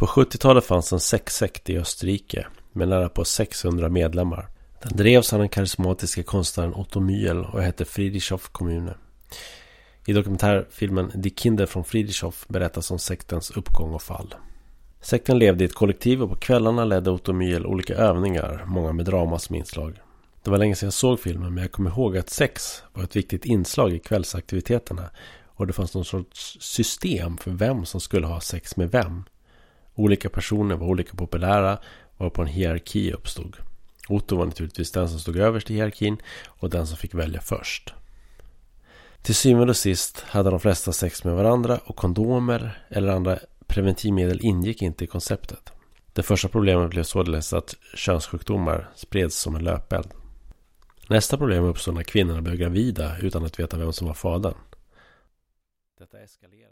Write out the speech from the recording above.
På 70-talet fanns en sexsekt i Österrike med nära på 600 medlemmar. Den drevs av den karismatiska konstnären Otto Mühl och hette Friedrichshof Kommune. I dokumentärfilmen Die Kinder från Friedrichshof berättas om sektens uppgång och fall. Sekten levde i ett kollektiv och på kvällarna ledde Otto Mühl olika övningar, många med drama som inslag. Det var länge sedan jag såg filmen, men jag kommer ihåg att sex var ett viktigt inslag i kvällsaktiviteterna och det fanns någon sorts system för vem som skulle ha sex med vem. Olika personer var olika populära varpå en hierarki uppstod. Otto var naturligtvis den som stod överst i hierarkin och den som fick välja först. Till syvende och sist hade de flesta sex med varandra och kondomer eller andra preventivmedel ingick inte i konceptet. Det första problemet blev således att könssjukdomar spreds som en löpeld. Nästa problem uppstod när kvinnorna blev gravida utan att veta vem som var fadern. Detta eskalerade.